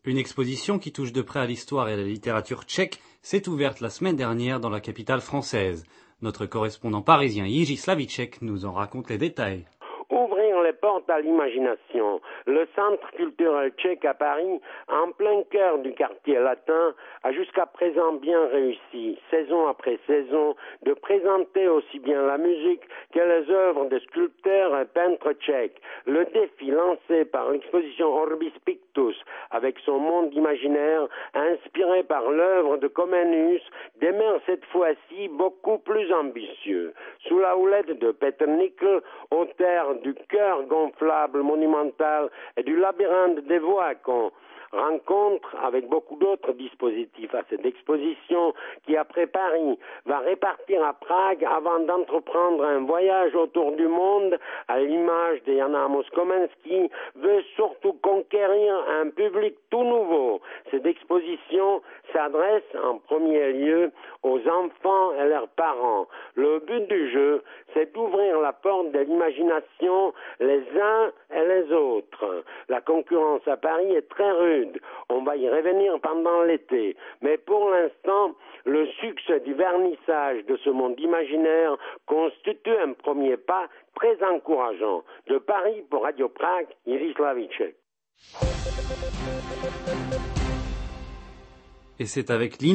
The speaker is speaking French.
Une exposition qui touche de près à l'histoire et à la littérature tchèque s'est ouverte la semaine dernière dans la capitale française. Notre correspondant parisien Jiří Slavíček nous en raconte les détails. Ouvrir les portes à l'imagination. Le centre culturel tchèque à Paris, en plein cœur du quartier latin, a jusqu'à présent bien réussi, saison après saison, de présenter aussi bien la musique que les œuvres des sculpteurs et peintres tchèques. Le défi lancé par l'exposition Orbis Pictus, avec son monde imaginaire, inspiré par l'œuvre de Comenius, demeure cette fois-ci beaucoup plus ambitieux. Sous la houlette de Peter Nickel, auteur du cœur gonflable monumental et du labyrinthe des voies qu'on rencontre avec beaucoup d'autres dispositifs à cette exposition qui, après Paris, va répartir à Prague avant d'entreprendre un voyage autour du monde à l'image de Jan Amos Komenský, veut surtout conquérir un public tout nouveau. Cette exposition s'adresse en premier lieu aux enfants et leurs parents. Le but du jeu, c'est d'ouvrir la porte de l'imagination les uns et les autres. La concurrence à Paris est très rude. On va y revenir pendant l'été. Mais pour l'instant, le succès du vernissage de ce monde imaginaire constitue un premier pas très encourageant. De Paris pour Radio Prague, Jiří Slavíček. Et c'est avec